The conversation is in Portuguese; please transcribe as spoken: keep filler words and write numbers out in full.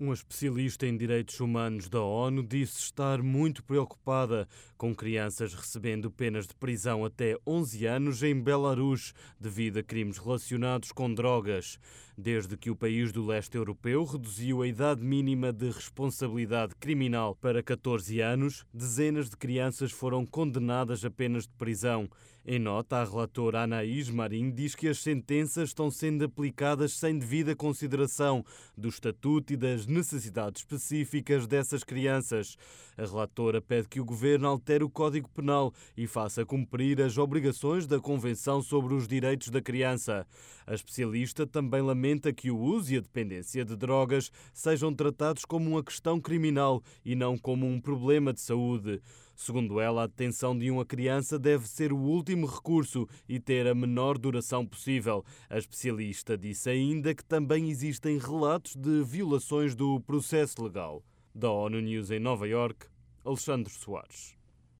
Um especialista em direitos humanos da ONU disse estar muito preocupada com crianças recebendo penas de prisão até onze anos em Belarus devido a crimes relacionados com drogas. Desde que o país do leste europeu reduziu a idade mínima de responsabilidade criminal para catorze anos, dezenas de crianças foram condenadas a penas de prisão. Em nota, a relatora Anaís Marim diz que as sentenças estão sendo aplicadas sem devida consideração do estatuto e das necessidades específicas dessas crianças. A relatora pede que o governo altere o Código Penal e faça cumprir as obrigações da Convenção sobre os Direitos da Criança. A especialista também lamenta que o uso e a dependência de drogas sejam tratados como uma questão criminal e não como um problema de saúde. Segundo ela, a detenção de uma criança deve ser o último recurso e ter a menor duração possível. A especialista disse ainda que também existem relatos de violações do processo legal. Da ONU News em Nova Iorque, Alexandre Soares.